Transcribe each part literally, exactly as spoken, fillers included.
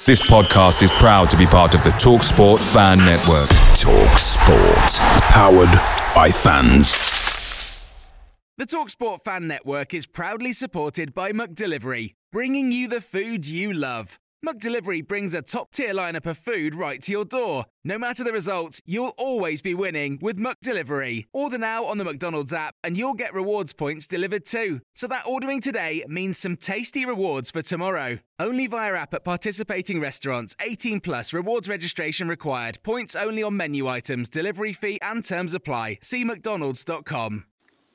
This podcast is proud to be part of the TalkSport Fan Network. TalkSport. Powered by fans. The TalkSport Fan Network is proudly supported by McDelivery, bringing you the food you love. McDelivery brings a top-tier lineup of food right to your door. No matter the result, you'll always be winning with McDelivery. Order now on the McDonald's app and you'll get rewards points delivered too. So that ordering today means some tasty rewards for tomorrow. Only via app at participating restaurants. eighteen plus, rewards registration required. Points only on menu items, delivery fee and terms apply. See mcdonalds dot com.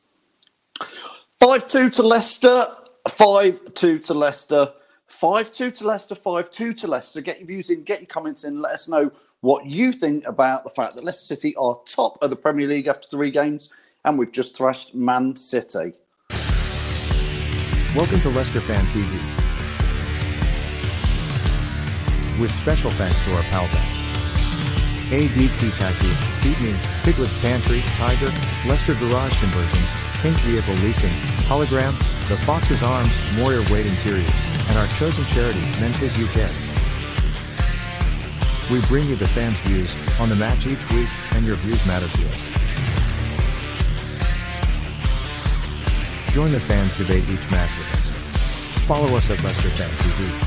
five two to Leicester, five two to Leicester. five two to Leicester, five two to Leicester. Get your views in, get your comments in. Let us know what you think about the fact that Leicester City are top of the Premier League after three games and we've just thrashed Man City. Welcome to Leicester Fan T V. With special thanks to our pals at A D T Taxis, Feed Me, Piglet's Pantry, Tiger, Leicester Garage Conversions, Pink Vehicle Leasing, Hologram, The Fox's Arms, Moyer Wade Interiors, and our chosen charity, Memphis U K. We bring you the fans' views on the match each week, and your views matter to us. Join the fans debate each match with us. Follow us at Leicester Fan T V.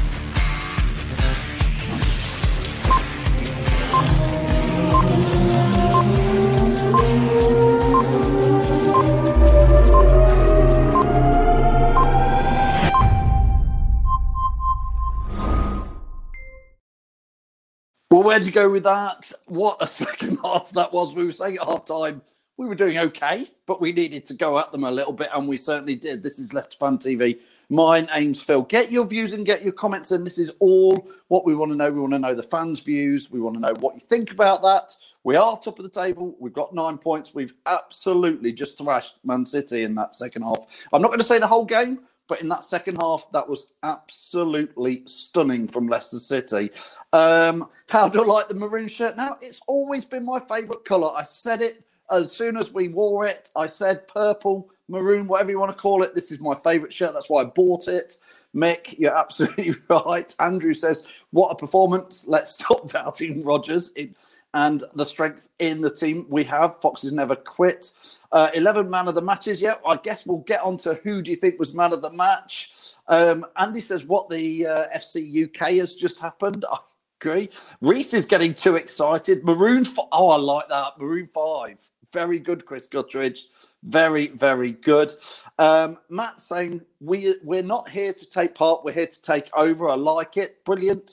Well, where'd you go with that? What a second half that was. We were saying at half time we were doing okay, but we needed to go at them a little bit, and we certainly did. This is Leicester Fan T V. My name's Phil. Get your views and get your comments in. This is all what we want to know. We want to know the fans' views. We want to know what you think about that. We are top of the table. We've got nine points. We've absolutely just thrashed Man City in that second half. I'm not going to say the whole game, but in that second half, that was absolutely stunning from Leicester City. Um, how do I like the maroon shirt now? It's always been my favourite colour. I said it as soon as we wore it. I said purple, maroon, whatever you want to call it. This is my favourite shirt. That's why I bought it. Mick, you're absolutely right. Andrew says, what a performance. Let's stop doubting Rodgers it, and the strength in the team we have. Foxes never quit. Uh, eleven man of the matches. Yeah, I guess we'll get on to who do you think was man of the match. Um, Andy says what the uh, F C U K has just happened. I agree. Reese is getting too excited. Maroon f- Oh, I like that. Maroon five. Very good, Chris Guttridge. Very, very good. Um, Matt saying we, we're not here to take part. We're here to take over. I like it. Brilliant.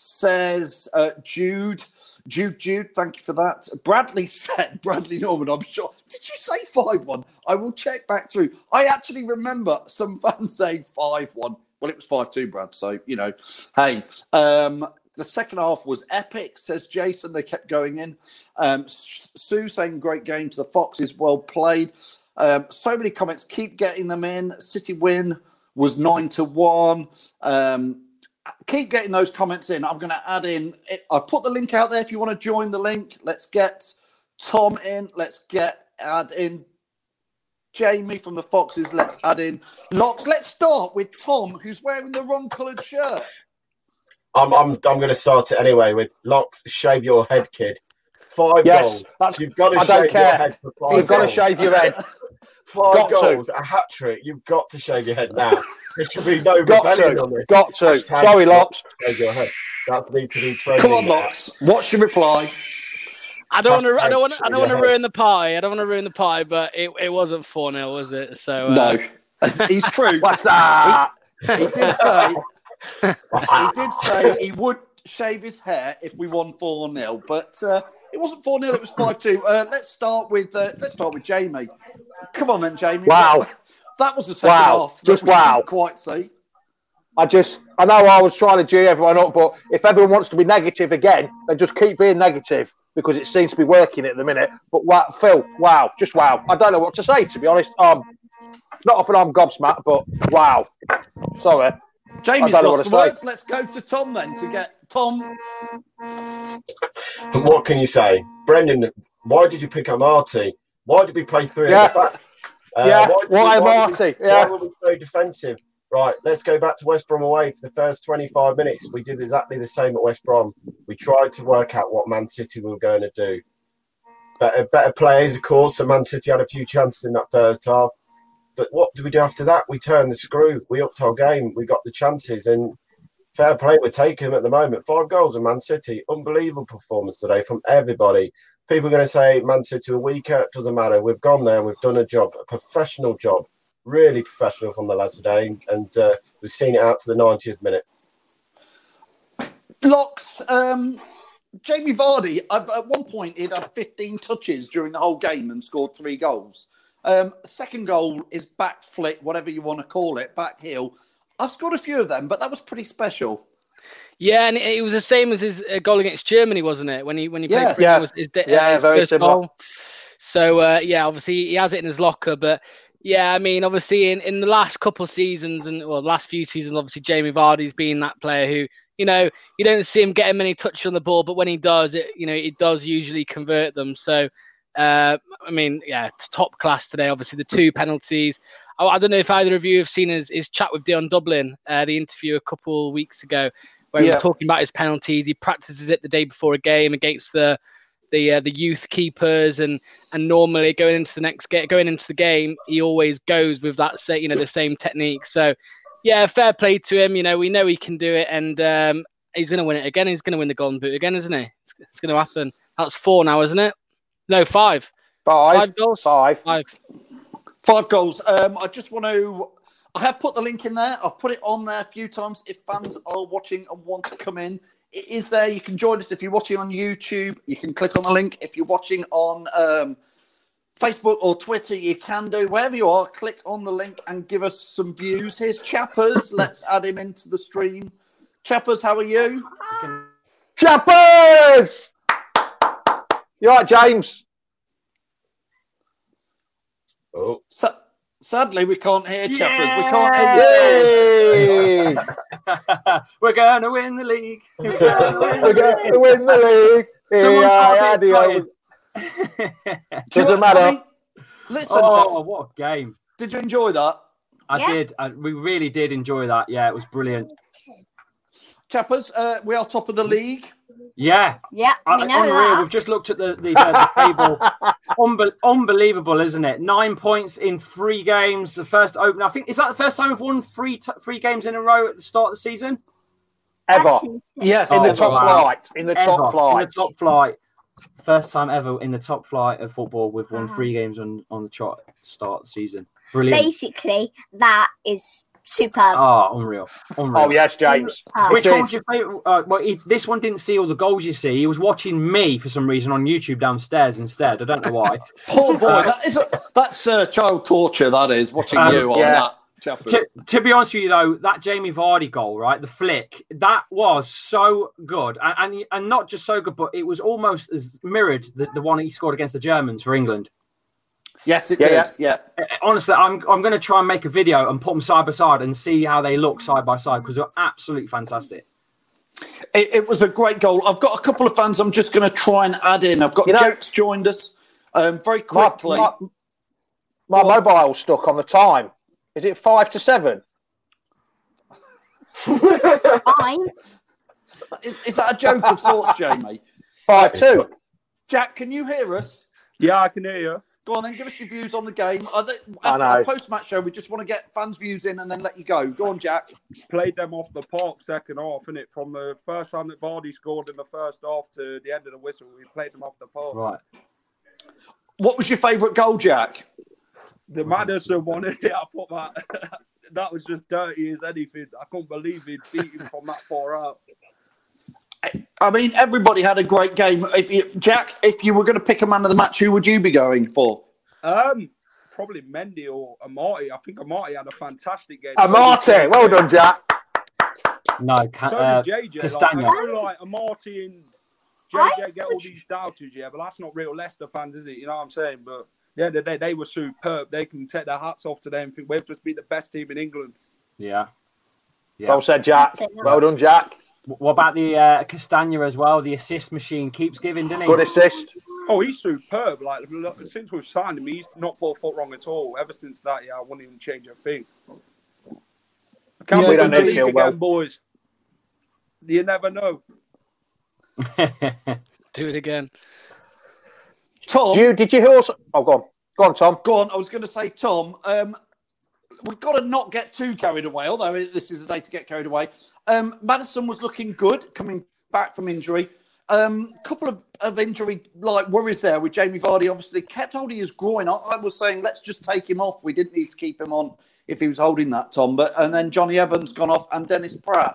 Says uh, Jude. Jude, Jude, thank you for that. Bradley said, Bradley Norman, I'm sure. Did you say five one? I will check back through. I actually remember some fans saying five one. Well, it was five two, Brad. So, you know, hey, um, the second half was epic, says Jason. They kept going in. Um, Sue saying great game to the Foxes. Well played. Um, so many comments. Keep getting them in. City win was nine to one. Um, Keep getting those comments in. I'm going to add in. I've put the link out there if you want to join the link. Let's get Tom in. Let's get add in Jamie from the Foxes. Let's add in Locks. Let's start with Tom, who's wearing the wrong coloured shirt. I'm I'm I'm going to start it anyway with Locks. Shave your head, kid. Five yes, goals. That's, You've got to I shave don't care. your head for five You've got goals. to shave your head. Five got goals, to. a hat trick. You've got to shave your head now. There should be no got rebellion to. on this. Got to. Hashtag Sorry, Locks. Shave your head. That's need to be training. Come on, Locks. What's your reply? I don't want to. I don't want. Hashtag I don't want to shave your ruin the pie. I don't want to ruin the pie. But it, it wasn't four nil, was it? So uh... No, he's true. What's that? He, he did say. He did say he would shave his hair if we won four nil, but uh, it wasn't four nil. It was five two. Uh, let's start with. Uh, let's start with Jamie. Come on, then, Jamie. Wow. That was the second Wow. half. That Just we wow. didn't quite see. I just, I know I was trying to G everyone up, but if everyone wants to be negative again, then just keep being negative because it seems to be working at the minute. But wow, Phil, wow, just wow. I don't know what to say, to be honest. Um, not often I'm gobsmacked, but wow. Sorry. Jamie's lost the words. Say. Let's go to Tom then to get Tom. What can you say? Brendan, why did you pick Amartey? Why did we play three yeah. at the back? Uh, yeah, why, why, why Amartey? We, yeah. Why were we so defensive? Right, let's go back to West Brom away for the first twenty-five minutes. We did exactly the same at West Brom. We tried to work out what Man City were going to do. Better, better players, of course, so Man City had a few chances in that first half. But what do we do after that? We turned the screw. We upped our game. We got the chances. And fair play, we're taking them at the moment. Five goals of Man City. Unbelievable performance today from everybody. People are going to say Man City are weaker. Doesn't matter. We've gone there. We've done a job, a professional job. Really professional from the lads today. And uh, we've seen it out to the ninetieth minute. Locks, um, Jamie Vardy, at one point, he'd had fifteen touches during the whole game and scored three goals. Um, second goal is back flick, whatever you want to call it, back heel. I've scored a few of them, but that was pretty special. Yeah, and it was the same as his goal against Germany, wasn't it? When he when he played yes. for yeah. him, was his, yeah, uh, his very first similar. goal. So uh, yeah, obviously he has it in his locker, but yeah, I mean, obviously in, in the last couple of seasons and well, last few seasons, obviously Jamie Vardy's been that player who, you know, you don't see him getting many touches on the ball, but when he does, it you know, it does usually convert them. So. Uh, I mean, yeah, it's top class today. Obviously, the two penalties. I, I don't know if either of you have seen his, his chat with Dion Dublin, uh, the interview a couple of weeks ago, where yeah. he was talking about his penalties. He practices it the day before a game against the the uh, the youth keepers, and and normally going into the next game, going into the game, he always goes with that say, you know, the same technique. So, yeah, fair play to him. You know, we know he can do it, and um, he's going to win it again. He's going to win the Golden Boot again, isn't he? It's, it's going to happen. That's four now, isn't it? No, five. Five. Five goals? Five. Five. Five goals. Um, I just want to... I have put the link in there. I've put it on there a few times. If fans are watching and want to come in, it is there. You can join us. If you're watching on YouTube, you can click on the link. If you're watching on um, Facebook or Twitter, you can do. Wherever you are, click on the link and give us some views. Here's Chappers. Let's add him into the stream. Chappers, how are you? Chappers! You all right, James? Oh. Sa- sadly, we can't hear Chappers. We can't hear you. Hey! We're going to win the league. We're We're going to win the league. Someone Yeah, can't be yeah, excited. Doesn't matter. I mean, listen, Oh, chaps, what a game. did you enjoy that? I Yeah. did. I, we really did enjoy that. Yeah, it was brilliant. Chappers, uh, we are top of the league. Yeah. Yeah, I- we know unreal. that. We've just looked at the, the, the, the table. Unbe- unbelievable, isn't it? Nine points in three games. The first open. I think is that the first time we've won three t- three games in a row at the start of the season. Ever. Actually, Yes, In the Oh, top wow. flight. In the Ever. top flight. In the top flight. First time ever in the top flight of football. We've won Uh-huh. three games on, on the trot at the start of the season. Brilliant. Basically, that is superb. Oh, unreal. Unreal. Oh, yes, James. Uh, Which It one is. was your favourite? Uh, well, he, this one didn't see all the goals, you see. He was watching me for some reason on YouTube downstairs instead. I don't know why. Poor boy. That is a, that's uh, child torture, that is, watching Um, you on yeah. that, Chappers. to, to be honest with you, though, that Jamie Vardy goal, right, the flick, that was so good. And and, and not just so good, but it was almost as mirrored the, the one he scored against the Germans for England. Yes, it Yeah, did. Yeah. Uh, Honestly, I'm I'm going to try and make a video and put them side by side and see how they look side by side because they're absolutely fantastic. It, it was a great goal. I've got a couple of fans I'm just going to try and add in. I've got You know- Jack's joined us um, very My, quickly. my, my mobile's stuck on the time. Is it five to seven? Fine. Is, is that a joke of sorts, Jamie? Five two. Jack, can you hear us? Yeah, I can hear you. Go on then, give us your views on the game. Are they, I after know. our post-match show, we just want to get fans' views in and then let you go. Go on, Jack. Played them off the park second half, innit? From the first time that Vardy scored in the first half to the end of the whistle, we played them off the park. Right. What was your favourite goal, Jack? The Maddison one, innit? I thought that that was just dirty as anything. I couldn't believe he'd beat him from that far out. I mean, everybody had a great game. If you, Jack, if you were going to pick a man of the match, who would you be going for? Um, probably Mendy or Amati. I think Amati had a fantastic game. Amati. Well done, Jack. No, ca- So uh, did J J. Like, Castagna. I know, like Amati and J J I get all these doubters, yeah, but that's not real Leicester fans, is it? You know what I'm saying? But yeah, they they, they were superb. They can take their hats off to them and think we've just beat the best team in England. Yeah. Yeah. Well said, Jack. Well done, Jack. What about the uh, Castagna as well? The assist machine keeps giving, didn't he? Good assist. Oh, he's superb. Like look, since we've signed him, he's not put a foot wrong at all. Ever since that, yeah, I wouldn't even change a thing. Can't Yeah, we we don't don't need need again, well. boys. You never know. Do it again. Tom, Do you, did you hear also? Oh, go on. Go on, Tom. go on. I was going to say, Tom, um, we've got to not get too carried away, although this is a day to get carried away. Um, Maddison was looking good coming back from injury. A um, couple of, of injury like worries there with Jamie Vardy. Obviously, kept holding his groin. I, I was saying, let's just take him off. We didn't need to keep him on if he was holding that, Tom. But and then Johnny Evans gone off and Dennis Pratt.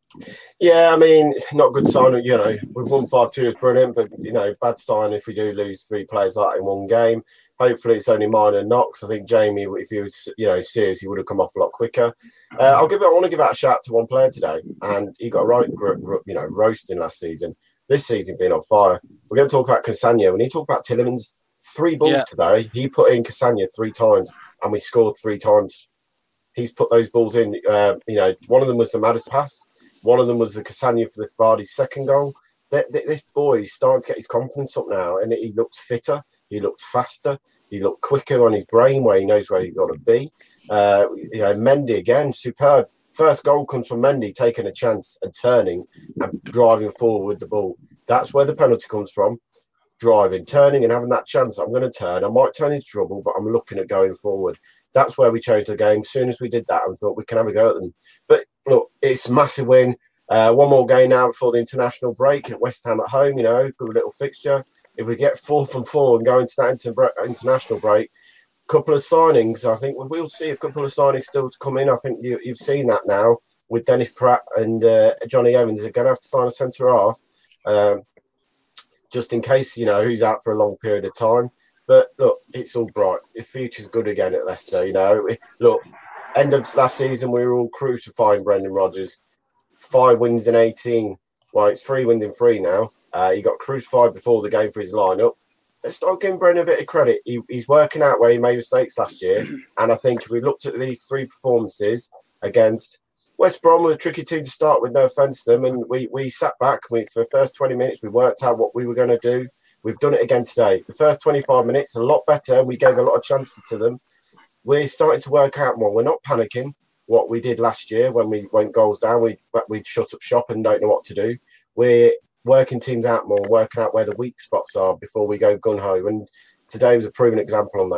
Yeah, I mean, not good sign. You know, we've won five two is brilliant, but you know, bad sign if we do lose three players like that in one game. Hopefully, it's only minor knocks. I think Jamie, if he was, you know, serious, he would have come off a lot quicker. Uh, I'll give it. I want to give out a shout to one player today, and he got a right, you know, roasting last season. This season being on fire. We're going to talk about Cassagna. When you talk about Tillemans, three balls Yeah. today, he put in Cassagna three times, and we scored three times. He's put those balls in. Uh, you know, one of them was the Maddison pass. One of them was the Cassagna for the Vardy's second goal. Th- th- this boy is starting to get his confidence up now, and he looks fitter. He looked faster. He looked quicker on his brain, where he knows where he's got to be. Uh, you know, Mendy again, superb. First goal comes from Mendy taking a chance and turning and driving forward with the ball. That's where the penalty comes from. Driving, turning, and having that chance. I'm going to turn. I might turn into trouble, but I'm looking at going forward. That's where we changed the game. As soon as we did that, I thought we can have a go at them. But look, it's a massive win. Uh, one more game now before the international break at West Ham at home. You know, good little fixture. If we get four from four and go into that inter- international break, couple of signings. I think we'll see a couple of signings still to come in. I think you, you've seen that now with Dennis Pratt and uh, Johnny Evans. They're going to have to sign a centre half, um, just in case, you know, who's out for a long period of time. But look, it's all bright. The future's good again at Leicester. You know, look, end of last season we were all crucifying Brendan Rodgers. Five wins in eighteen. Well, it's three wins in three now. Uh, he got crucified before the game for his lineup. Let's start giving Brendan a bit of credit. He, he's working out where he made mistakes last year. And I think if we looked at these three performances against West Brom, was a tricky team to start with, no offence to them. And we, we sat back. We, for the first twenty minutes, we worked out what we were going to do. We've done it again today. The first twenty-five minutes, a lot better. And we gave a lot of chances to them. We're starting to work out more. We're not panicking what we did last year when we went goals down. We, we'd shut up shop and don't know what to do. We're working teams out more, working out where the weak spots are before we go gun-ho. And today was a proven example on that.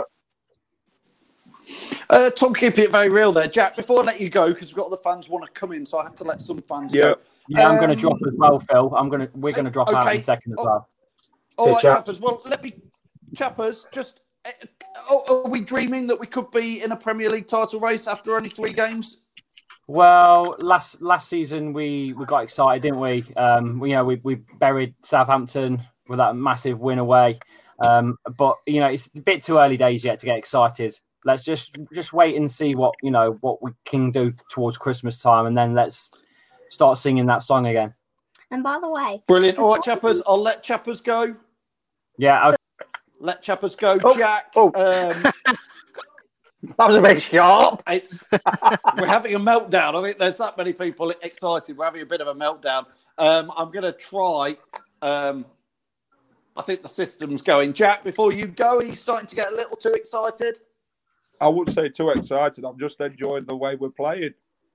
Uh, Tom, keep it very real there. Jack, before I let you go, because we've got other fans want to come in, so I have to let some fans Yeah. go. Yeah, I'm going to Um, drop as well, Phil. I'm going to. We're going to drop out in okay. a second as Oh, well. All So, right, chaps. chappers. Well, let me, chappers, just, uh, oh, are we dreaming that we could be in a Premier League title race after only three games? Well, last last season we, we got excited, didn't we? Um, we you know we, we buried Southampton with that massive win away. Um, but you know it's a bit too early days yet to get excited. Let's just just wait and see what you know what we can do towards Christmas time, and then let's start singing that song again. And by the way, Brilliant. All right, chappers, I'll let chappers go. Yeah. Okay. Let chappers go. Oh, Jack, oh. Um, That was a bit sharp. it's we're having a meltdown. I think there's that many people excited. We're having a bit of a meltdown. Um, I'm going to try. Um, I think the system's going. Jack, before you go, are you starting to get a little too excited? I wouldn't say too excited. I'm just enjoying the way we're playing.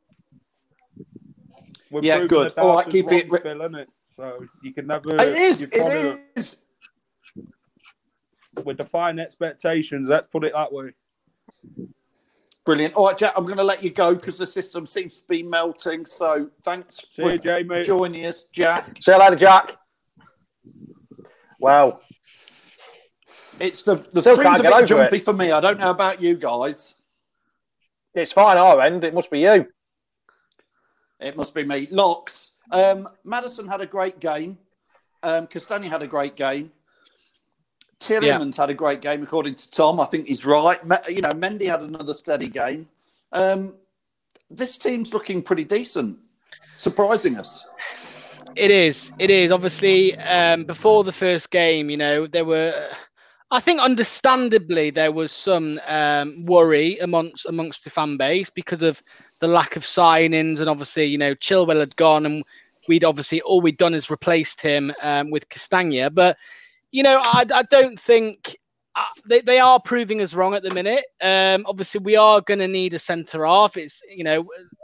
We're Yeah, proving good. the All right, doubters keep it- wrong, Phil, isn't it? So you can never. It is. you It probably- is. We're defying expectations. Let's put it that way. Brilliant. All right, Jack, I'm going to let you go because the system seems to be melting. So thanks See for you, Jamie. joining us, Jack. See you later, Jack. Wow. It's the, the Still screen's a can't get bit over jumpy it. for me. I don't know about you guys. It's fine our end. It must be you. It must be me. Locks. Um, Maddison had a great game. Um, Castagna had a great game. Tillemans had a great game, according to Tom. I think he's right. Me- you know, Mendy had another steady game. Um, this team's looking pretty decent, surprising us. It is. It is. Obviously, um, before the first game, you know, there were, I think, understandably, there was some um, worry amongst amongst the fan base because of the lack of signings, and obviously, you know, Chilwell had gone, and we'd obviously all we'd done is replaced him um, with Castagna. But you know, I, I don't think uh, they they are proving us wrong at the minute. Um, obviously, we are going to need a centre half. It's you know,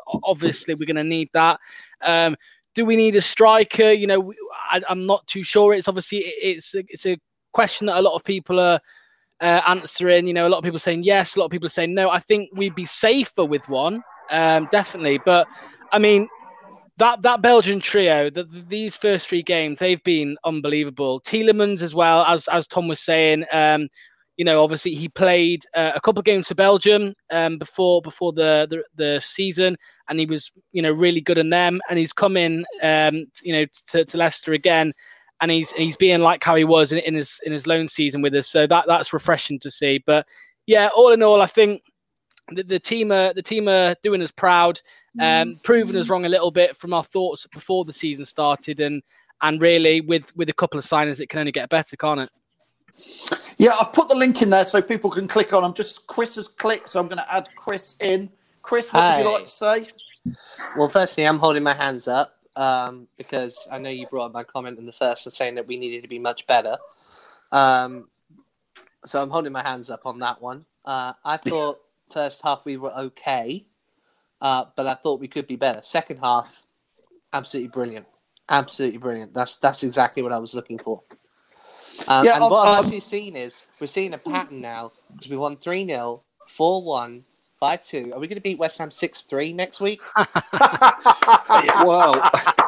obviously we're going to need that. Um, do we need a striker? You know, I, I'm not too sure. It's obviously it's a, it's a question that a lot of people are uh, answering. You know, a lot of people saying yes, a lot of people are saying no. I think we'd be safer with one, um, definitely. But I mean, that that Belgian trio, the, these first three games, they've been unbelievable. Tielemans as well, as as Tom was saying. Um, You know, obviously he played uh, a couple of games for Belgium um, before before the, the the season, and he was, you know, really good in them. And he's come in, um, you know, to, to Leicester again, and he's he's being like how he was in, in his in his loan season with us. So that that's refreshing to see. But yeah, all in all, I think the, the team are the team are doing us proud, um, proving us wrong a little bit from our thoughts before the season started, and and really with with a couple of signings, it can only get better, can't it? Yeah, I've put the link in there so people can click on. I'm just Chris has clicked, so I'm going to add Chris in. Chris, what Hi. would you like to say? Well, firstly, I'm holding my hands up um, because I know you brought up my comment in the first of saying that we needed to be much better. Um, so I'm holding my hands up on that one. Uh, I thought first half we were okay, uh, but I thought we could be better. Second half, absolutely brilliant. Absolutely brilliant. That's that's exactly what I was looking for. Um, Yeah, and I've- what I've I've- actually seen is we're seeing a pattern now because we won three nil, four one, five two. Are we going to beat West Ham six three next week? Well,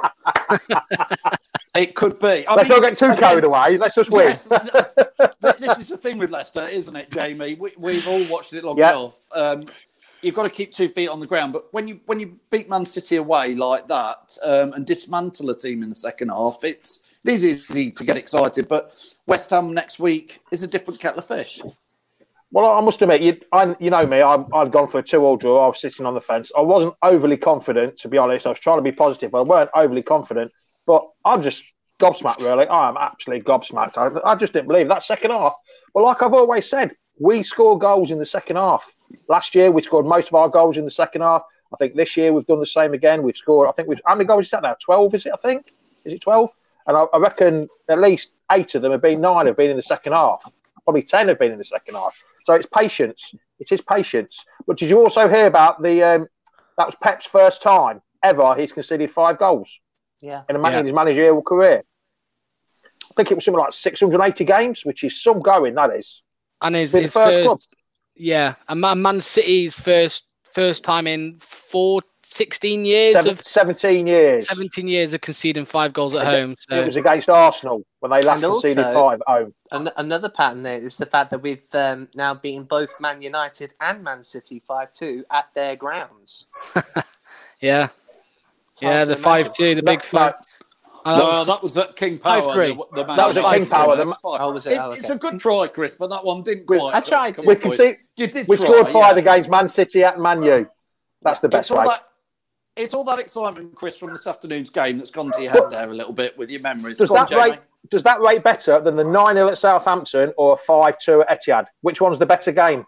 it could be. I Let's mean, not get too again, carried away. Let's just win. Yes, th- this is the thing with Leicester, isn't it, Jamie? We, we've all watched it long Yeah. enough. Um, you've got to keep two feet on the ground. But when you when you beat Man City away like that um, and dismantle a team in the second half, it's it is easy to get excited. But West Ham next week is a different kettle of fish. Well, I must admit, you, I, you know me, I, I'd gone for a two-all draw. I was sitting on the fence. I wasn't overly confident, to be honest. I was trying to be positive, but I weren't overly confident. But I'm just gobsmacked, really. I am absolutely gobsmacked. I, I just didn't believe that second half. But like I've always said, we score goals in the second half. Last year, we scored most of our goals in the second half. I think this year we've done the same again. We've scored, I think we've, how many goals is that now? twelve, is it, I think? Is it twelve? And I, I reckon at least eight of them have been, nine have been in the second half. Probably ten have been in the second half. So it's patience. It is patience. But did you also hear about the, um, that was Pep's first time ever he's conceded five goals Yeah. in, a man- Yeah. in his managerial career. I think it was something like six hundred eighty games, which is some going, that is. And his, Been the his first first, club. yeah, and Man, Man City's first first time in four, sixteen years Seven, of seventeen years. seventeen years of conceding five goals at It- home. So It was against Arsenal when they last And conceded also- five at home. An- another pattern there is the fact that we've um, now beaten both Man United and Man City five two at their grounds. yeah, It's hard yeah, to the imagine. five two, the big No, five. Oh, that Well, was- that was at King Power. five three. The, the Man That was at United King Power, game. the- It's fine. Oh, was it? It- Oh, It's okay. a good try, Chris, but that one didn't We- quite. I tried come to. We on, can boys. see You did we try, scored five yeah. against Man City at Man U. That's the best It's all way. that. It's all that excitement, Chris, from this afternoon's game that's gone to your head there a little bit with your memories. Does Go on, that rate Jamie. does that rate better than the nine nil at Southampton or a five two at Etihad? Which one's the better game?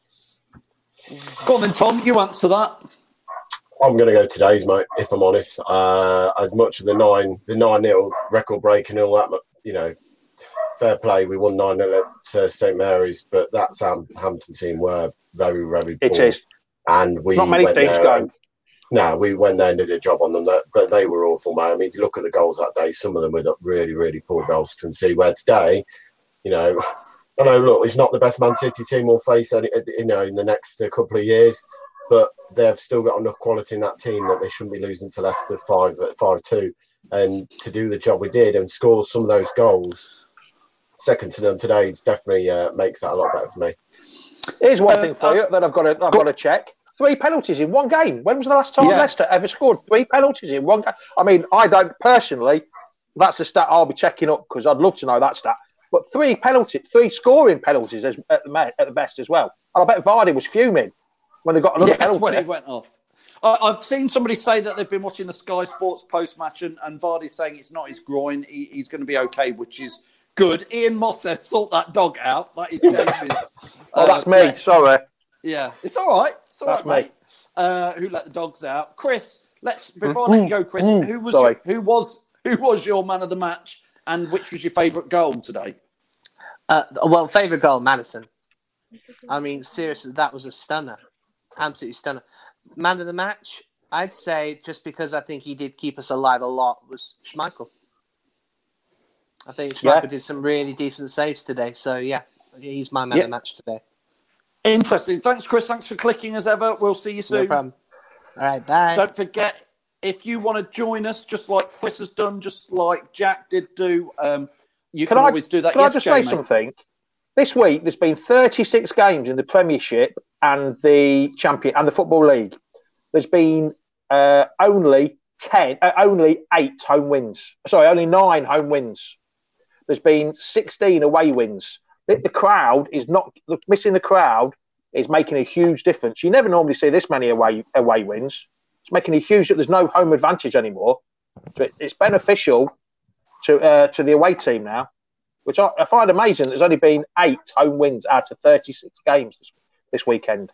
Go on then, Tom. You answer that. I'm going to go today's, mate. If I'm honest, uh, as much of the nine, the nine nil record break and all that, you know, fair play. We won nine nil at uh, Saint Mary's, but that Southampton team were very, very It poor. is. And we Not many went teams there go. and- No, we went there and did a job on them, but they were awful, mate. I mean, if you look at the goals that day, some of them were really, really poor goals to concede. Where today, you know, I know, look, it's not the best Man City team we'll face, any- you know, in the next uh, couple of years, but they've still got enough quality in that team that they shouldn't be losing to Leicester five five two. And to do the job we did and score some of those goals, second to none today, it's definitely uh, makes that a lot better for me. Here's one Uh, thing for uh, you that I've got to I've got to check. Three penalties in one game. When was the last time Yes. Leicester ever scored three penalties in one game? I mean, I don't personally. That's a stat I'll be checking up because I'd love to know that stat. But three penalties, three scoring penalties as, at, the, at the best as well. And I bet Vardy was fuming when they got another Yes, penalty. when he went off. I I've seen somebody say that they've been watching the Sky Sports post-match and, and Vardy's saying it's not his groin. He, he's going to be okay, which is good. Ian Moss says, sort that dog out. That is Jamie's. Oh, uh, that's me. bless. Sorry. Yeah, it's all right. It's all That's right, me. mate. Uh, who let the dogs out? Chris, let's before I let you go, Chris, Mm, who was sorry. your, who was who was your man of the match and which was your favourite goal today? Uh, well, favourite goal, Madison. I mean, seriously, that was a stunner. Absolutely stunner. Man of the match, I'd say just because I think he did keep us alive a lot was Schmeichel. I think Schmeichel Yeah. did some really decent saves today. So, yeah, he's my man Yeah. of the match today. Interesting. Thanks, Chris. Thanks for clicking as ever. We'll see you soon. No problem. All right, bye. Don't forget, if you want to join us, just like Chris has done, just like Jack did do, um, you can, Can I, always do that. can Yes, I just Jamie. say something? This week, there's been thirty-six games in the Premiership and the Champion and the Football League. There's been uh, only ten, uh, only eight home wins. Sorry, only nine home wins. There's been sixteen away wins. The, the crowd is not missing. The crowd is making a huge difference. You never normally see this many away away wins. It's making a huge. There's no home advantage anymore. So it, it's beneficial to uh, to the away team now, which I, I find amazing. There's only been eight home wins out of thirty-six games this, this weekend.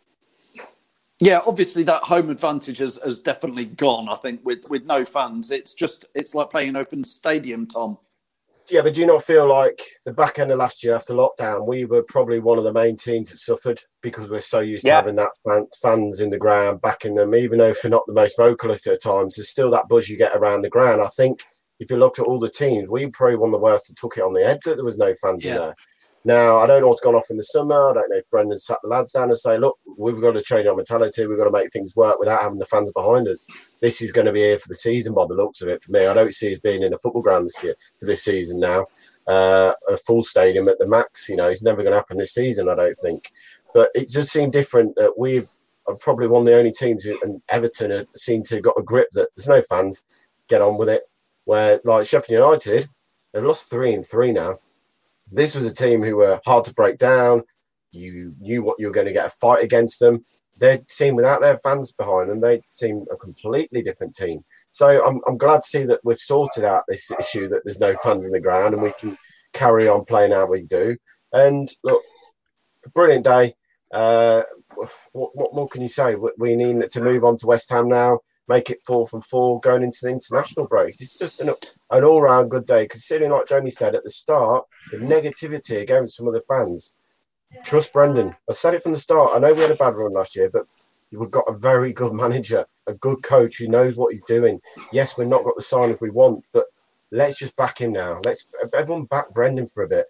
Yeah, obviously that home advantage has, has definitely gone. I think with with no fans, it's just it's like playing an open stadium, Tom. Yeah, but do you not feel like the back end of last year after lockdown, we were probably one of the main teams that suffered because we're so used Yeah. to having that fan, fans in the ground, backing them, even though if you're not the most vocalist at times, there's still that buzz you get around the ground. I think if you look at all the teams, we probably one of the worst that took it on the head that there was no fans in Yeah. there. Now, I don't know what's gone off in the summer. I don't know if Brendan sat the lads down and say, look, we've got to change our mentality. We've got to make things work without having the fans behind us. This is going to be here for the season by the looks of it for me. I don't see us being in a football ground this year for this season now. Uh, a full stadium at the max, you know, it's never going to happen this season, I don't think. But it just seemed different that we've I'm probably one of the only teams, who, and Everton have seemed to have got a grip that there's no fans, get on with it. Where, like Sheffield United, they've lost three and three now. This was a team who were hard to break down. You knew what you were going to get a fight against them. They seem without their fans behind them, they seem a completely different team. So I'm I'm glad to see that we've sorted out this issue that there's no fans in the ground and we can carry on playing how we do. And look, brilliant day. Uh, what, what more can you say? We- We need to move on to West Ham now, make it four from four, going into the international break. It's just an, an all-round good day, considering, like Jamie said at the start, the negativity against some of the fans. Trust Brendan. I said it from the start. I know we had a bad run last year, but we've got a very good manager, a good coach who knows what he's doing. Yes, we've not got the signings we want, but let's just back him now. Let's everyone back Brendan for a bit.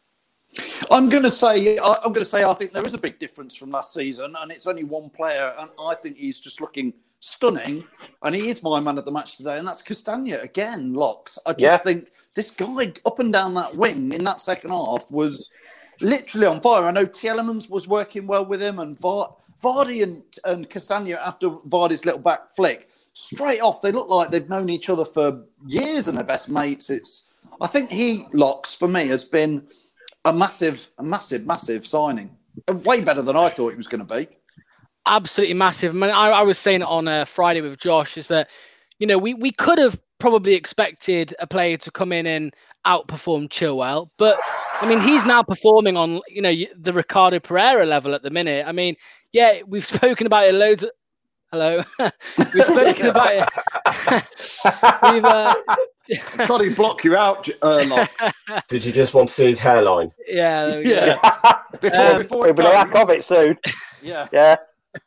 I'm going to say, I- I'm going to say, I think there is a big difference from last season, and it's only one player, and I think he's just looking stunning, and he is my man of the match today, and that's Castagna again. Locks. I just Yeah. think this guy up and down that wing in that second half was literally on fire. I know Tielemans was working well with him, and Va- Vardy and, and Castagna after Vardy's little back flick, straight off, they look like they've known each other for years and they're best mates. It's, I think he, Locks, for me, has been a massive, a massive, massive signing. Way better than I thought he was going to be. Absolutely massive. I, mean, I, I was saying it on uh, Friday with Josh, is that, you know, we, we could have probably expected a player to come in and outperform Chilwell, but I mean, he's now performing on, you know, the Ricardo Pereira level at the minute. I mean, yeah, we've spoken about it loads. Of, hello, we've spoken about it. we've uh... trying to block you out, uh, Locks. Did you just want to see his hairline? Yeah, there we Yeah. go. Before, Um, before We'll it be lack goes. of it soon. Yeah. Yeah.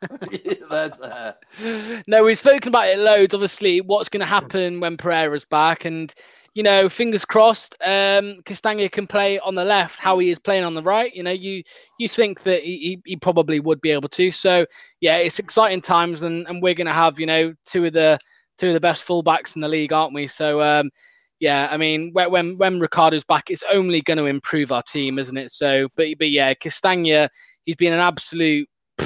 There's there. No, we've spoken about it loads. Obviously, what's going to happen when Pereira's back, and you know, fingers crossed, um, Castagna can play on the left how he is playing on the right. You know, you you think that he, he, he probably would be able to. So yeah, it's exciting times, and, and we're going to have, you know, two of the two of the best fullbacks in the league, aren't we? So um, yeah, I mean, when when when Ricardo's back, it's only going to improve our team, isn't it? So, but but yeah, Castagna, he's been an absolute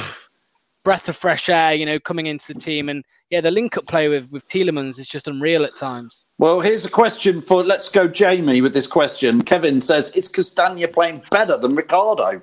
breath of fresh air, you know, coming into the team. And yeah, the link-up play with, with Tielemans is just unreal at times. Well, here's a question for, let's go Jamie with this question. Kevin says, is Castagna playing better than Ricardo?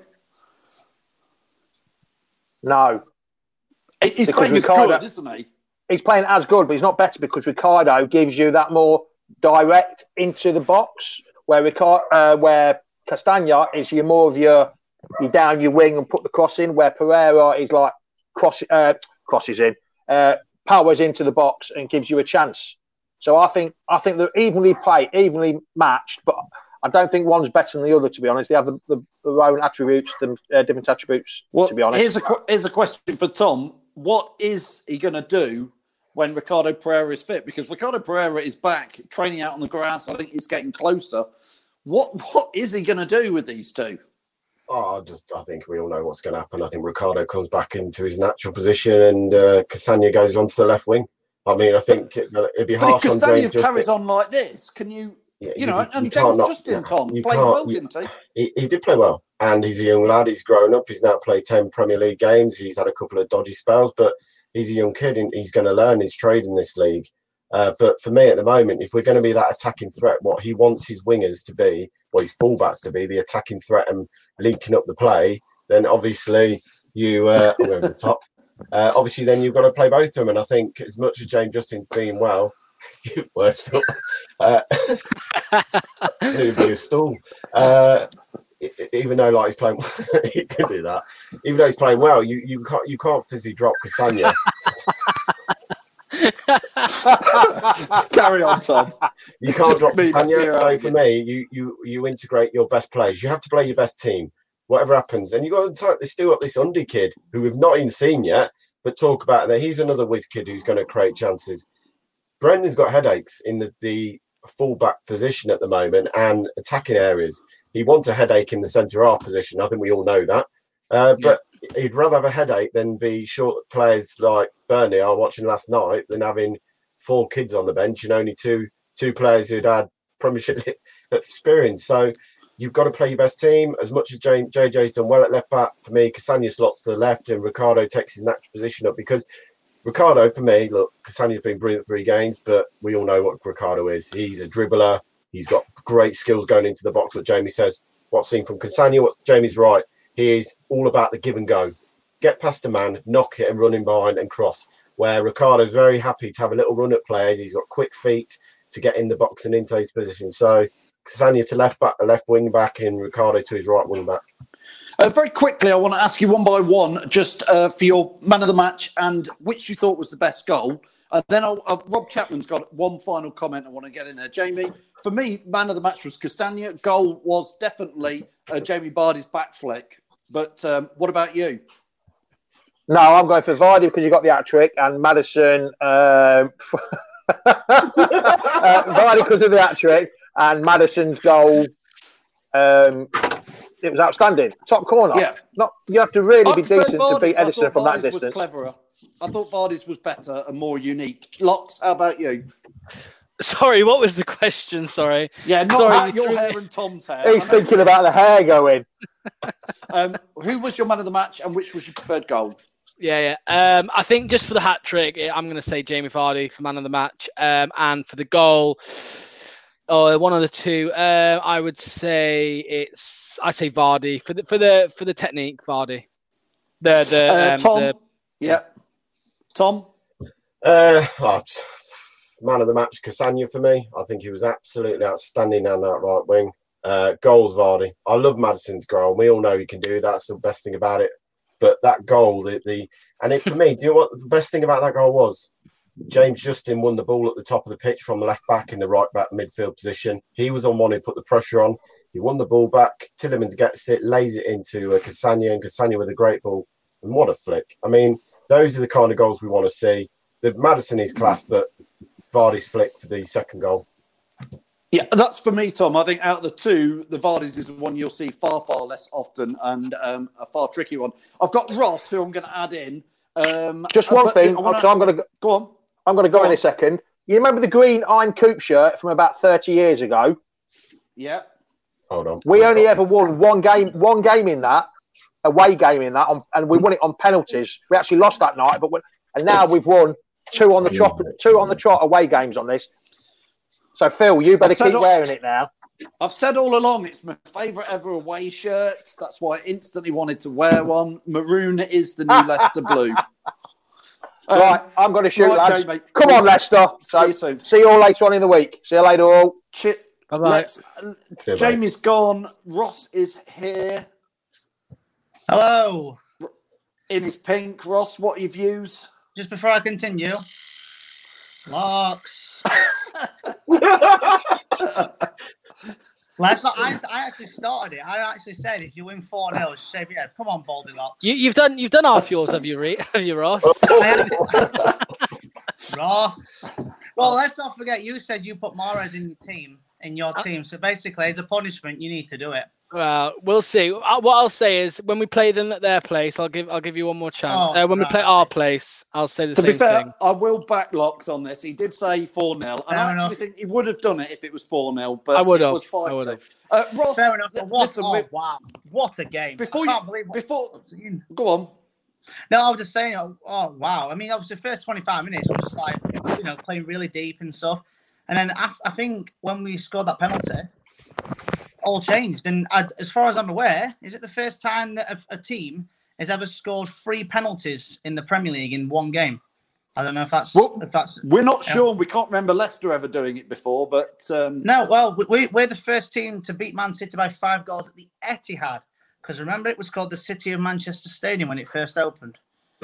No. He's Because playing as Ricardo- good, isn't he? He's playing as good, but he's not better because Ricardo gives you that more direct into the box, where Ricardo, uh, where Castagna is your more of your, you down your wing and put the cross in, where Pereira is like, Cross uh, crosses in, uh, powers into the box and gives you a chance. So I think I think they're evenly played, evenly matched, but I don't think one's better than the other. To be honest, they have the, the, their own attributes, the uh, different attributes. Well, to be honest, here's a qu- here's a question for Tom. What is he going to do when Ricardo Pereira is fit, because Ricardo Pereira is back training out on the grass. I think he's getting closer. What what is he going to do with these two? Oh, I just I think we all know what's going to happen. I think Ricardo comes back into his natural position, and uh, Castagna goes onto the left wing. I mean, I think it, it'd be but harsh if on Castagna James carries Justin. on like this, can you, Yeah, you know, you, and you James can't not- Justin, Tom, you played can't- well, you- didn't He, he? he did play well, and he's a young lad. He's grown up. He's now played ten Premier League games. He's had a couple of dodgy spells, but he's a young kid, and he's going to learn his trade in this league. Uh, but for me, at the moment, if we're going to be that attacking threat, what he wants his wingers to be, or his fullbacks to be, the attacking threat and linking up the play, then obviously you uh, I'm over the top. Uh, obviously, then you've got to play both of them. And I think as much as James Justin being well, worse, Phil, uh, it'd be a stall. Uh, even though like he's playing, he can do that. Even though he's playing well, you you can't you can't physically drop Castagna. Carry on, Tom. You can't Just drop me, Castagna. that's So your for me, you you you integrate your best players. You have to play your best team, whatever happens. And you got to they still got this Undy kid who we've not even seen yet, but talk about that. He's another whiz kid who's going to create chances. Brendan's got headaches in the, the full-back position at the moment and attacking areas. He wants a headache in the centre half position. I think we all know that. Uh, but he'd rather have a headache than be short players like Burnley I was watching last night than having four kids on the bench and only two two players who'd had Premiership experience. So you've got to play your best team. As much as J J's done well at left back, for me, Castagna slots to the left and Ricardo takes his natural position up because Ricardo, for me, look, Castagna's been brilliant three games, but we all know what Ricardo is. He's a dribbler. He's got great skills going into the box, what Jamie says. What I've seen from Castagna, what Jamie's right. He is all about the give and go. Get past a man, knock it and run in behind and cross. Where Ricardo's very happy to have a little run at players. He's got quick feet to get in the box and into his position. So Castagna to left back, left wing back, and Ricardo to his right wing back. Uh, very quickly, I want to ask you one by one, just uh, for your man of the match and which you thought was the best goal. And then I'll, uh, Rob Chapman's got one final comment I want to get in there. Jamie, for me, man of the match was Castagna. Goal was definitely uh, Jamie Vardy's back flick. But um, what about you? No, I'm going for Vardy because you got the hat trick, and Maddison. Um, uh, Vardy because of the hat trick, and Maddison's goal. Um, it was outstanding. Top corner. Yeah. Not you have to really I be preferred decent to beat Vardy's. I Edison thought from that Vardy's was distance. cleverer. I thought Vardy's was better and more unique. Locks, how about you? Sorry, what was the question? Sorry. Yeah, not Sorry, about you your threw hair me- and Tom's hair. He's I know- thinking about the hair going. Um, who was your man of the match and which was your preferred goal? Yeah, yeah. Um, I think just for the hat trick, I'm going to say Jamie Vardy for man of the match, um, and for the goal, oh, one of the two. Uh, I would say it's. I say Vardy for the for the for the technique. Vardy. The the Uh, um, Tom? the- Yeah. Tom? Uh, oh, man of the match, Castagna for me. I think he was absolutely outstanding down that right wing. Uh, goals, Vardy. I love Maddison's goal. We all know he can do that. That's the best thing about it. But that goal, the, the and it for me, do you know what the best thing about that goal was? James Justin won the ball at the top of the pitch from the left back in the right back midfield position. He was on one who put the pressure on. He won the ball back. Tillemans gets it, lays it into uh, Castagna, and Castagna with a great ball. And what a flick. I mean, those are the kind of goals we want to see. The Maddison is class, but Vardy's flick for the second goal. Yeah, that's for me, Tom. I think out of the two, the Vardy's is the one you'll see far, far less often and um, a far tricky one. I've got Ross, who I'm going to add in. Um, Just one but thing. I wanna So I'm ask- going to Go on. I'm going to go, Go in on. a second. You remember the green Iron Coupe shirt from about thirty years ago? Yeah. Hold on. We only ever won one game, one game in that, away game in that, on, and we won it on penalties. We actually lost that night, but we, and now we've won two on the trot, two on the trot away games on this. So Phil, you better I've said keep all- wearing it now. I've said all along it's my favourite ever away shirt. That's why I instantly wanted to wear one. Maroon is the new Leicester blue. Um, Right, I'm going to shoot, right, lads. Jamie, Come we'll on, Leicester. See So, you soon. see you all later on in the week. See you later, all. Chi- Bye-bye. Let's, See you, mate. Jamie's gone. Ross is here Hello. in his pink. Ross, what are your views? Just before I continue, locks. Last night, I, I actually started it. I actually said if you win four nil, shave your head. Come on, Baldy Locks. You, you've done you've done half yours, have you, Re- have you, Ross? I actually, Ross. Well, let's not forget, you said you put Mahrez in your team, in your team. So basically, as a punishment, you need to do it. Well, we'll see. Uh, What I'll say is, when we play them at their place, I'll give I'll give you one more chance. Oh, uh, when we right. play our place, I'll say the To same be fair, thing. I will back Locks on this. He did say four nil, and Fair I actually enough. think he would have done it if it was four nil, but I would it have. was I five would two. have. Uh, Ross, Fair enough. li- But what, listen, oh, we- wow. What a game. before I you, can't believe what before, I've seen. go on. No, I was just saying, oh, oh, wow. I mean, obviously, the first twenty-five minutes was just like, you know, playing really deep and stuff. And then I, I think when we scored that penalty, all changed. And I, as far as I'm aware, is it the first time that a, a team has ever scored three penalties in the Premier League in one game? I don't know if that's... Well, if that's We're not yeah. sure. We can't remember Leicester ever doing it before, but um, No, well, we, we're the first team to beat Man City by five goals at the Etihad. Because remember, it was called the City of Manchester Stadium when it first opened.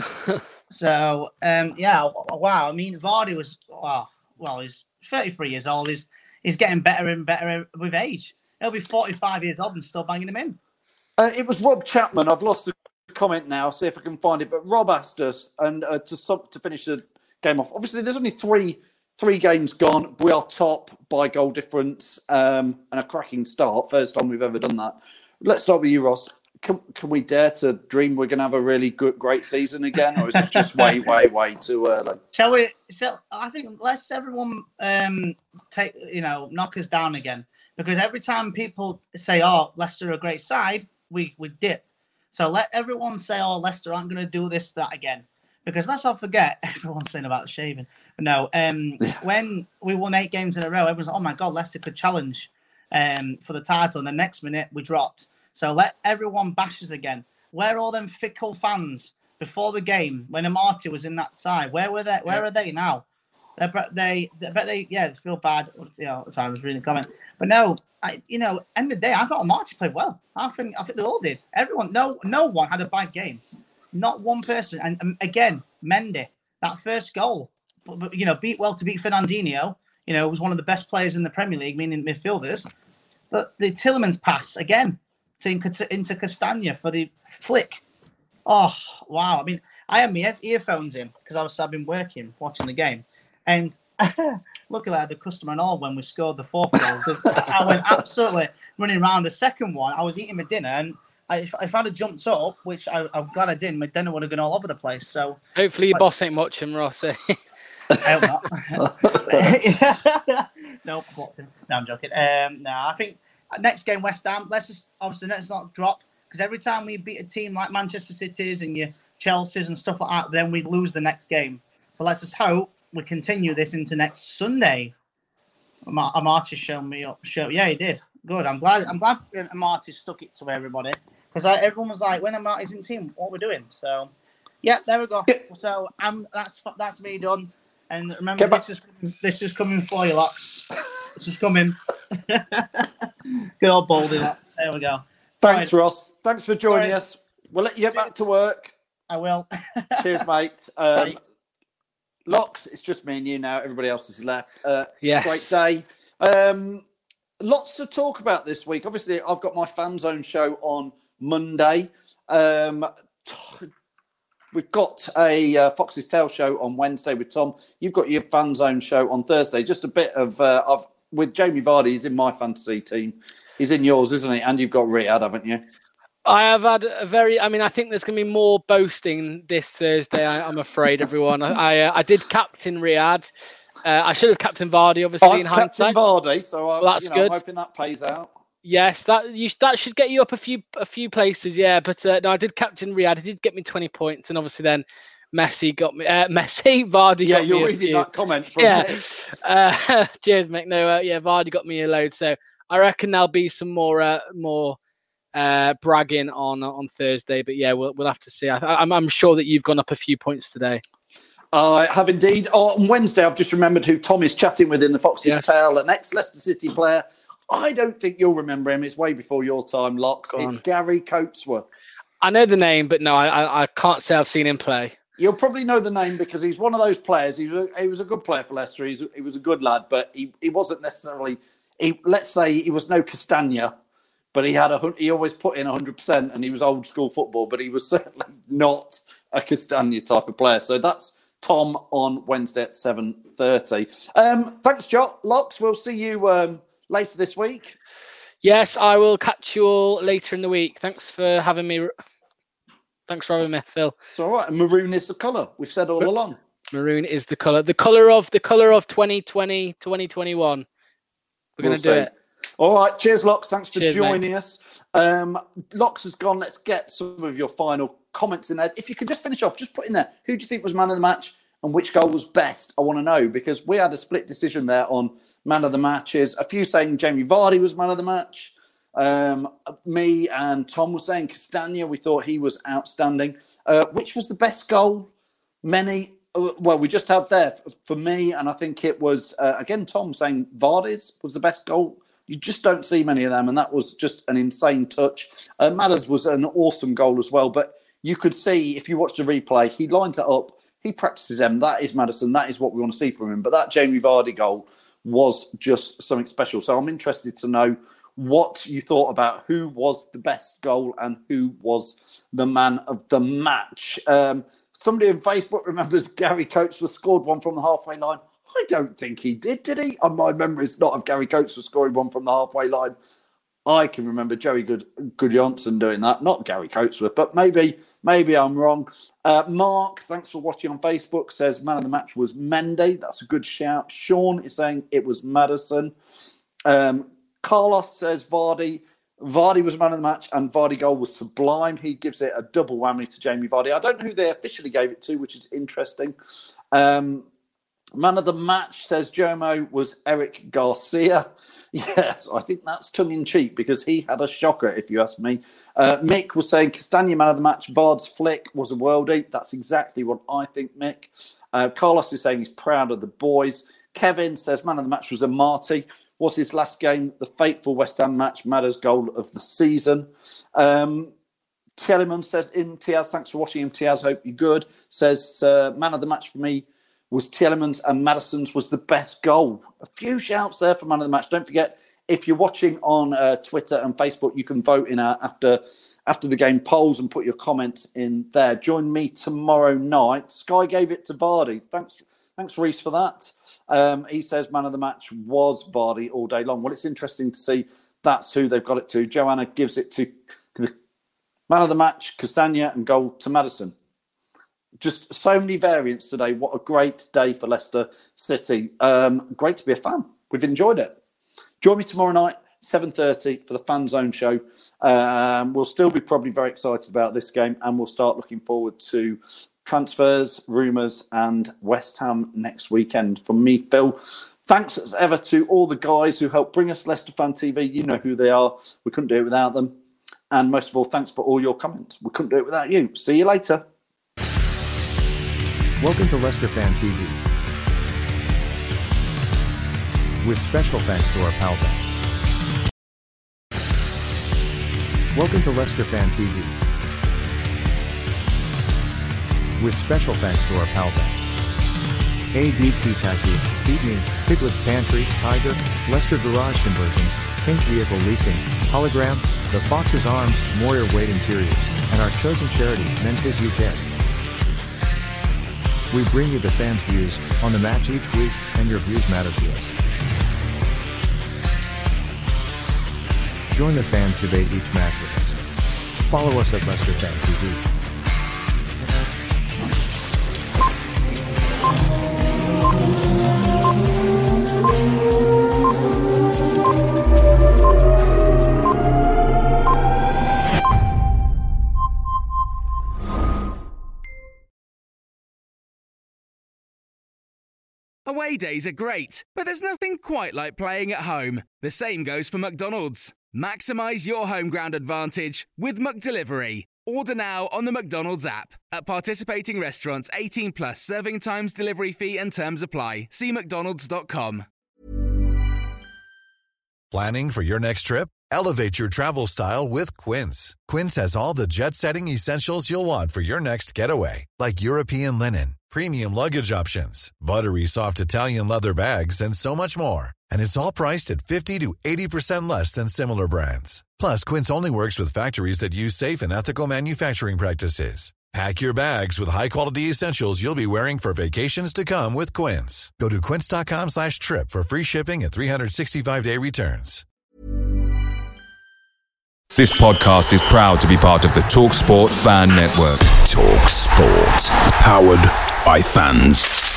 So, um, yeah, wow. I mean, Vardy was, wow, well, he's thirty-three years old. He's, he's getting better and better with age. He'll be forty-five years old and still banging him in. uh, it was Rob Chapman. I've lost the comment now. See if I can find it. But Rob asked us, and uh, to sum, to finish the game off. Obviously, there's only three three games gone. We are top by goal difference, um, and a cracking start. First time we've ever done that. Let's start with you, Ross. Can, can we dare to dream we're going to have a really good, great season again, or is it just way, way, way too early? Shall we? Shall, I think let's everyone um, take you know knock us down again, because every time people say, "Oh, Leicester are a great side," we we dip. So let everyone say, "Oh, Leicester aren't going to do this that again," because let's not forget everyone's saying about the shaving. But no, um, when we won eight games in a row, everyone's like, "Oh my God, Leicester could challenge um, for the title," and the next minute we dropped. So let everyone bash us again. Where are all them fickle fans before the game when Amati was in that side? Where were they? Where yeah. are they now? They're, they, they, but they, yeah, feel bad. You know, sorry, I was reading a comment, but no, I, you know, end of the day, I thought Amati played well. I think, I think they all did. Everyone, no, no one had a bad game. Not one person. And um, again, Mendy, that first goal, but, but you know, beat well to beat Fernandinho. You know, was one of the best players in the Premier League, meaning midfielders. But the Tielemans pass again. To, into Castagna for the flick. Oh, wow. I mean, I had my earphones in because I was I've been working, watching the game. And luckily I had the customer and all when we scored the fourth goal. I went absolutely running around. The second one, I was eating my dinner, and I, if, if I'd have jumped up, which I, I'm glad I didn't, my dinner would have gone all over the place. So hopefully your but, boss ain't watching, Ross. Eh? I hope not. Nope, watching. No, I'm joking. Um, no, I think next game, West Ham, let's just obviously let's not drop, because every time we beat a team like Manchester City's and your Chelsea's and stuff like that, then we lose the next game. So let's just hope we continue this into next Sunday. Amarty's shown me up. Show, yeah, he did. Good. I'm glad. I'm glad Amarty stuck it to everybody, because everyone was like, "When Amarty's in team, what we're doing." So, yeah, there we go. So, um, that's that's me done. And remember, this is this is coming for you, Locks. This is coming. Good old Baldy, Locks. There we go. Thanks, Sorry. Ross. Thanks for joining Sorry. us. We'll let you get back to work. I will. Cheers, mate. Um, Locks, it's just me and you now. Everybody else has left. Uh, yes. Great day. Um, lots to talk about this week. Obviously, I've got my Fan Zone show on Monday. Um, t- we've got a uh, Fox's Tale show on Wednesday with Tom. You've got your Fan Zone show on Thursday. Just a bit of uh, I've with Jamie Vardy. He's in my fantasy team. He's in yours, isn't he? And you've got Riyadh, haven't you? I have had a very. I mean, I think there's going to be more boasting this Thursday. I, I'm afraid, everyone. I I, uh, I did captain Riyadh. Uh, I should have captain Vardy, obviously. I've in captain hindsight. Vardy, so I'm, well, that's you know, good. I'm hoping that pays out. Yes, that you that should get you up a few a few places. Yeah, but uh, no, I did captain Riyadh. It did get me twenty points, and obviously then Messi got me. Uh, Messi, Vardy. Yeah, got you're me reading few. that comment from yeah. Nick. Uh, cheers, mate. No, uh, yeah, Vardy got me a load. So I reckon there'll be some more uh, more. Uh, bragging on on Thursday, but yeah, we'll we'll have to see. I, I'm I'm sure that you've gone up a few points today. I have indeed. Oh, on Wednesday, I've just remembered who Tom is chatting with in the Fox's Yes. Tale, an ex-Leicester City player. I don't think you'll remember him. It's way before your time, Locks. Go on. It's Gary Coatsworth. I know the name, but no, I, I I can't say I've seen him play. You'll probably know the name because he's one of those players. He was a, he was a good player for Leicester. He's, he was a good lad, but he, he wasn't necessarily. He, let's say he was no Castagna. But he had a hun- he always put in one hundred percent, and he was old school football. But he was certainly not a Castagna type of player. So that's Tom on Wednesday at seven thirty. Um, thanks, Jock. Locks, we'll see you um, later this week. Yes, I will catch you all later in the week. Thanks for having me. Thanks for having me, Phil. It's all right. And maroon is the colour. We've said all along. Maroon is the colour. The colour of the colour of twenty twenty, twenty twenty-one. We're We'll going to do see. it. All right. Cheers, Locks. Thanks for Cheers, joining mate. us. Um, Locks has gone. Let's get some of your final comments in there. If you could just finish off, just put in there, who do you think was man of the match and which goal was best? I want to know, because we had a split decision there on man of the matches. A few saying Jamie Vardy was man of the match. Um, me and Tom were saying Castagna. We thought he was outstanding. Uh, which was the best goal? Many. Uh, well, we just had there for, for me, and I think it was, uh, again, Tom saying Vardy's was the best goal. You just don't see many of them, and that was just an insane touch. Uh, Madders was an awesome goal as well, but you could see, if you watch the replay, he lines it up, he practices them. That is Maddison. That is what we want to see from him. But that Jamie Vardy goal was just something special. So I'm interested to know what you thought about who was the best goal and who was the man of the match. Um, somebody on Facebook remembers Gary Coatsworth scored one from the halfway line. I don't think he did, did he? And my memory is not of Gary Coatsworth scoring one from the halfway line. I can remember Joey Good Goodjohnson doing that, not Gary Coatsworth, but maybe maybe I'm wrong. Uh, Mark, thanks for watching on Facebook, says man of the match was Mendy. That's a good shout. Sean is saying it was Maddison. Um, Carlos says Vardy. Vardy was man of the match and Vardy goal was sublime. He gives it a double whammy to Jamie Vardy. I don't know who they officially gave it to, which is interesting. Um, man of the match, says Jomo, was Eric Garcia. Yes, I think that's tongue-in-cheek because he had a shocker, if you ask me. Uh, Mick was saying Castagna man of the match. Vard's flick was a worldie. That's exactly what I think, Mick. Uh, Carlos is saying he's proud of the boys. Kevin says man of the match was a Marty. Was his last game the fateful West Ham match, Madders' goal of the season. Um, Telemann says, Imtiaz, thanks for watching, Imtiaz, hope you're good. Says, uh, man of the match for me was Tielemans and Maddison's was the best goal. A few shouts there for man of the match. Don't forget, if you're watching on uh, Twitter and Facebook, you can vote in our after, after the game polls and put your comments in there. Join me tomorrow night. Sky gave it to Vardy. Thanks, thanks Reese, for that. Um, he says man of the match was Vardy all day long. Well, it's interesting to see that's who they've got it to. Joanna gives it to, to the man of the match, Castagna, and goal to Maddison. Just so many variants today. What a great day for Leicester City. Um, great to be a fan. We've enjoyed it. Join me tomorrow night, seven thirty, for the Fan Zone show. Um, we'll still be probably very excited about this game, and we'll start looking forward to transfers, rumours, and West Ham next weekend. From me, Phil, thanks as ever to all the guys who helped bring us Leicester Fan T V. You know who they are. We couldn't do it without them. And most of all, thanks for all your comments. We couldn't do it without you. See you later. Welcome to Leicester Fan T V. With special thanks to our pal Ben. Welcome to Leicester Fan T V. With special thanks to our pal Ben. A D T Taxis, Feedme, Piglet's Pantry, Tiger, Leicester Garage Conversions, Pink Vehicle Leasing, Hologram, The Fox's Arms, Moyer Wade Interiors, and our chosen charity, Memphis U K. We bring you the fans' views on the match each week, and your views matter to us. Join the fans debate each match with us. Follow us at Leicester Fan T V. Away days are great, but there's nothing quite like playing at home. The same goes for McDonald's. Maximise your home ground advantage with McDelivery. Order now on the McDonald's app. At participating restaurants, eighteen plus, serving times, delivery fee and terms apply. See mcdonalds dot com. Planning for your next trip? Elevate your travel style with Quince. Quince has all the jet-setting essentials you'll want for your next getaway, like European linen, premium luggage options, buttery soft Italian leather bags, and so much more. And it's all priced at fifty to eighty percent less than similar brands. Plus, Quince only works with factories that use safe and ethical manufacturing practices. Pack your bags with high-quality essentials you'll be wearing for vacations to come with Quince. Go to quince.com slash trip for free shipping and three sixty-five day returns. This podcast is proud to be part of the TalkSport Fan Network. TalkSport. Powered by fans.